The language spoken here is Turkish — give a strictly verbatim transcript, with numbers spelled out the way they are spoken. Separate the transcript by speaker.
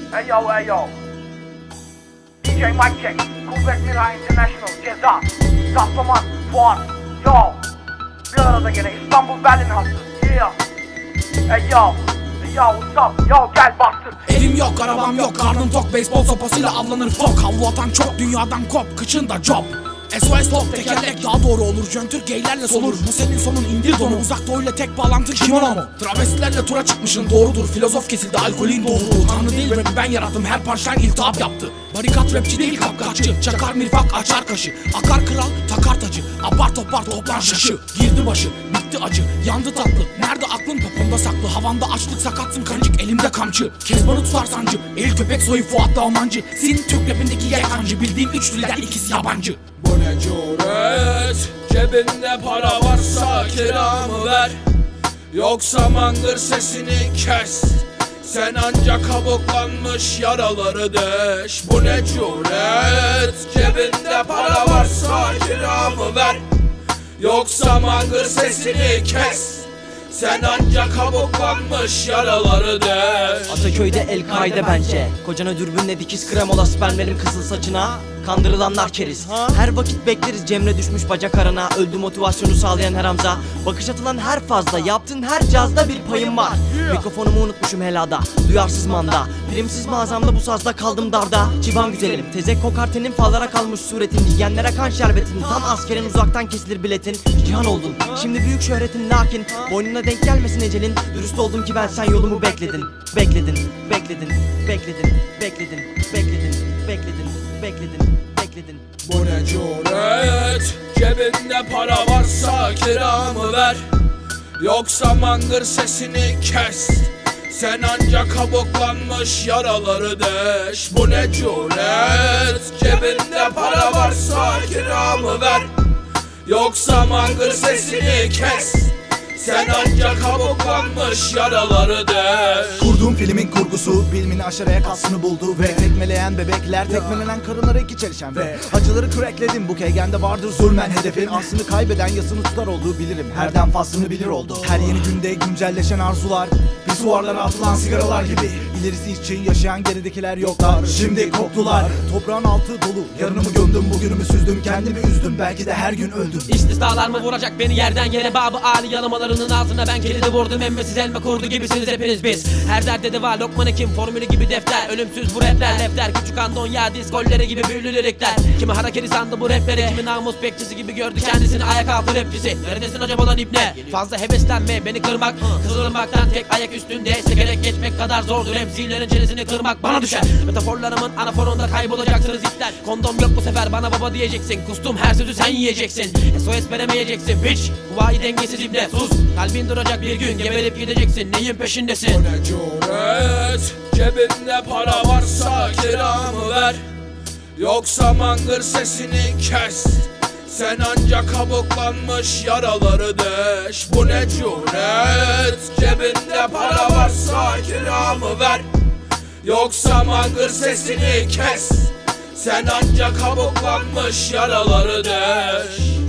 Speaker 1: Hey yo, hey yo. D J Mic Check, Kuvvet Mira International, Ceza, Saplaman, Fuat, yo. Bir arada gene İstanbul Berlin hattı, yeah. Hey yo, hey yo, what's up, yo gel bastır.
Speaker 2: Evim yok, arabam yok, karnım tok, beyzbol sopasıyla avlanır fok. Havlu atan çok, dünyadan kop, kıçında job. S O S top, tekerlek daha doğru olur. Jöntür geylerle solur, bu senin sonun, indir donu. Uzak doğuyla tek bağlantın kimono mu? Travestilerle tura çıkmışın, doğrudur. Filozof kesildi, alkolün doğruluğu. Tanrı değil rap'i ben yarattım, her punchline iltihap yaptı. Barikat rapçi değil kapkaççı, çakar mirfak açar kaşı. Akar kral, takar tacı, apar topar toplar şaşı. Girdi başı, bitti acı, yandı tatlı. Nerede aklın, popomda saklı. Havanda açlık, sakatsın kancık, elimde kamçı. Kezbanı tutar sancı, el köpek soyu Fuat'la Almancı. Senin Türk rapindeki yekancı, bildiğim üç dilden ikisi yabancı.
Speaker 3: Bu ne cüret, cebinde para varsa kiramı ver. Yoksa mangır sesini kes. Sen ancak kabuklanmış yaraları deş. Bu ne cüret, cebinde para varsa kiramı ver. Yoksa mangır sesini kes. Sen ancak kabuklanmış yaraları deş.
Speaker 4: Ataköy'de El-Kaide bence. Kocana dürbünle dikiz kremola spermelim kızıl saçına. Kandırılanlar keriz. Her vakit bekleriz Cemre düşmüş bacak arana. Öldü motivasyonu sağlayan her hamza. Bakış atılan her fazla, yaptığın her cazda bir payım var. Mikrofonumu unutmuşum helada, duyarsız manda. Primsiz mağazamda bu sazda kaldım darda. Civan güzelim, tezek kokartenin fallara kalmış suretin. Yiyenlere kan şerbetin, tam askerin uzaktan kesilir biletin. Cihan oldun, şimdi büyük şöhretin lakin boynuna denk gelmesin ecelin. Dürüst oldum ki ben, sen yolumu bekledin. Bekledin, bekledin, bekledin, bekledin, bekledin, bekledin, bekledin, bekledin.
Speaker 3: Bu ne cüret, cebinde para varsa kiramı ver. Yoksa mangır sesini kes. Sen ancak kabuklanmış yaraları deş. Bu ne cüret, cebinde para varsa kiramı ver. Yoksa mangır sesini kes. Sen ancak kabuklanmış yaraları deş.
Speaker 5: Kurduğum filmin kurgusu bilimini aşaraya kalsını buldu ve tekmeleyen bebekler, tekmelenen karınlara iki çelişen ve acıları crackledim, bu keygende vardır zulmen hedefin. Aslını kaybeden yasını tutar olduğu bilirim, herden faslını bilir oldu. Her yeni günde güncelleşen arzular, pisuarlara atılan sigaralar gibi. İlerisi için yaşayan geridekiler yoklar, şimdi koktular. Toprağın altı dolu, yarınımı gömdüm, bugünümü süzdüm, kendimi üzdüm, belki de her gün öldüm.
Speaker 6: İstisnalar mı vuracak beni yerden yere, babı Ali yalamalarının altına ben kilidi vurdum. Emmesiz elma kurdu gibisiniz hepiniz biz. Her derde de var Lokman Hekim formülü gibi defter. Ölümsüz bu rapler lefter, küçük Andonya diz golleri gibi büyülü lirikler. Kimi harakiri sandı bu rapleri, kimi namus bekçisi gibi gördü kendisini ayak altı rapçisi. Neredesin acaba lan ibne? Fazla heveslenme beni kırmak, kızılırmaktan tek ayak üstünde sekerek geçmek kadar zordur. Emzilerin çenesini kırmak bana düşer. Metaforlarımın anaforunda kaybolacaksınız ipler. Kondom yok bu sefer, bana baba diyeceksin. Kustum her sözü sen yiyeceksin. S O S veremeyeceksin bitch. Huvayi dengesiz ibne sus. Kalbin duracak bir gün, geberip gideceksin. Neyin peşindesin?
Speaker 3: Bu ne cüret, cebinde para varsa kiramı ver. Yoksa mangır sesini kes. Sen ancak kabuklanmış yaraları deş. Bu ne cüret, cebinde para varsa kiramı ver. Yoksa mangır sesini kes. Sen ancak kabuklanmış yaraları deş.